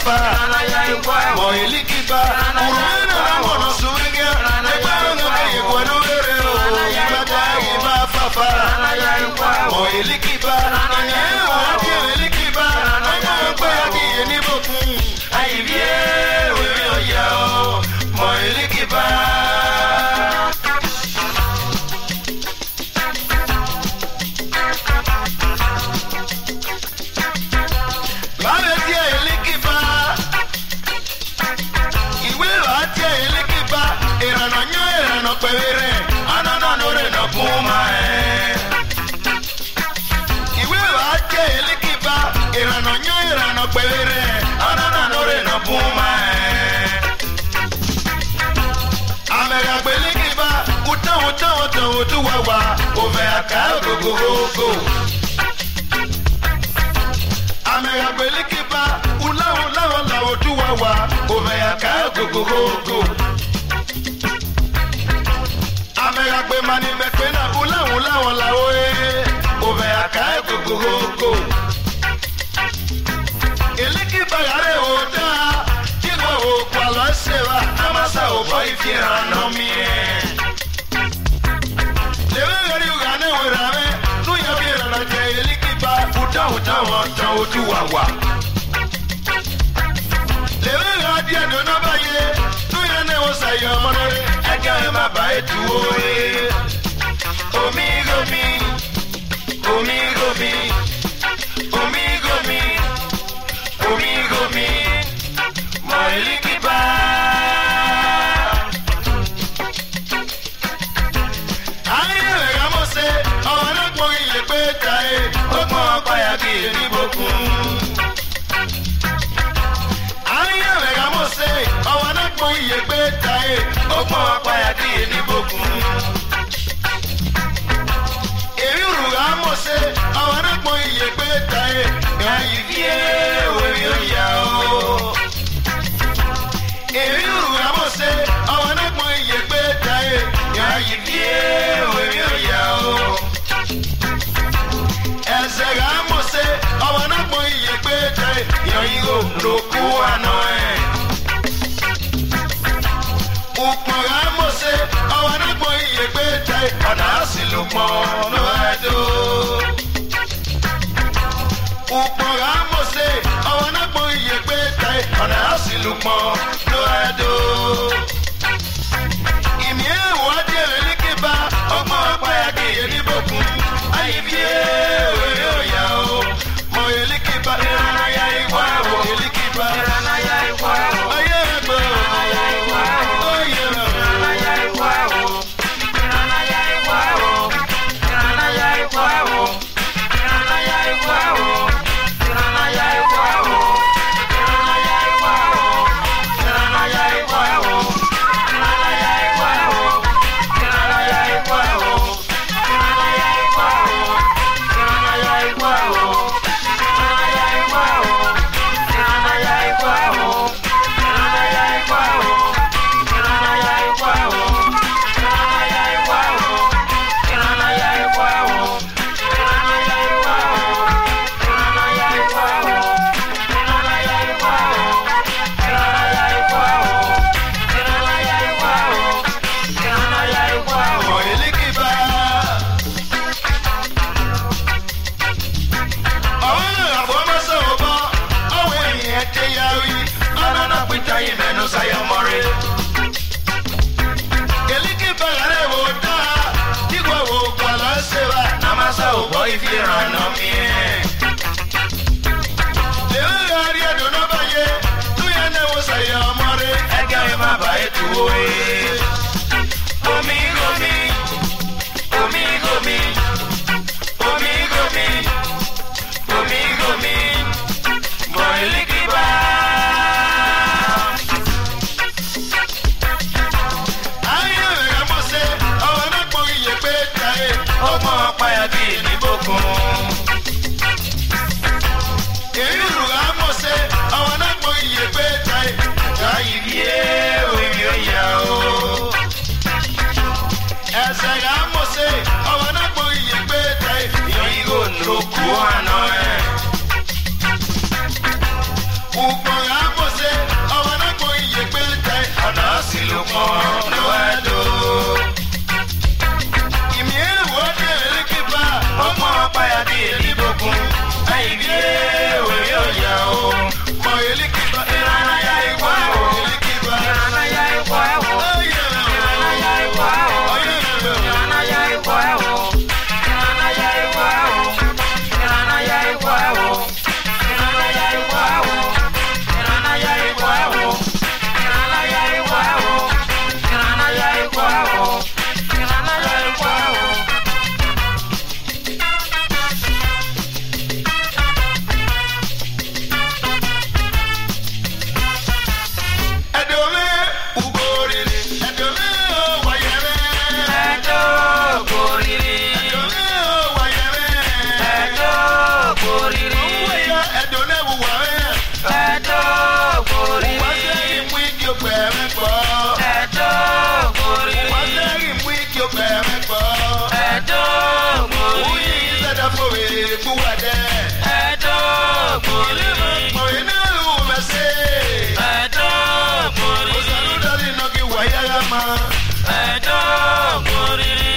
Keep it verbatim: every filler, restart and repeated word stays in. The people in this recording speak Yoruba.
papa mo ilikiba urena na mono suwege eba ngaka yegwano ere o ibata iba papa mo ilikiba nanye wati ilikiba nanye kwa ki ni boku aibie we oya o mo ilikiba Pere anana nore no puma eh iwe wa je likiba irano nyo irano pere anana nore no puma eh amega likiba uta uta uta uta wawa ove aka gogo gogo amega likiba ula ula ula uta wawa ove aka gogo gogo Amega pe mani me pe na ula ula ula oe ove akai gogogo Eliki bagare ota Tigo o kwalo sewa Amasa o boy fiera no mie Lewe gari ugane urame Nuya fiera na je eliki ba Uta uta uta utu wawa Lewe gadi adona baye Nuya ne osa yomonore Ega ma ba etu oe Omigo mi Omigo mi Omigo mi Omigo mi Moiliki ba Aye vega mose Awana kwa ile peta e Okwa kwa ya ki ni boku Aye vega mose Awana kwa ile peta e Okwa kwa ya ki ni boku Eyu amose awana mo iye peta e ayi vie we yo ya o Eyu amose awana mo iye peta e ayi vie we yo ya o Eze amose awana mo iye peta e yo igo roku ano e Upo amose awana mo iye peta e ana silumo no ado Upora mose awana bo iye peta ana asilumo no ado Imie wade likiba omo pa ya ki ni boku aibie we yo ya o mo likiba ana ya igwa o likiba ana ya igwa o aye bo ya igwa o ye ana ya igwa o ana ya igwa o ana ya igwa o ana ya igwa o If you're on me, the area don't know by you. Do you know what's a young mother? I got my bite to away. Omigo me, omigo me, omigo me, omigo me, boy, licky bar. I am say, oh, I'm not going to bed. Oh, my fire. Eyu amose awana mo iye peta ayi vie we yo ya o Esa amose awana mo iye peta yo igo nroku ano e Upo amose dama. Ẹ̀dọ́ kórìí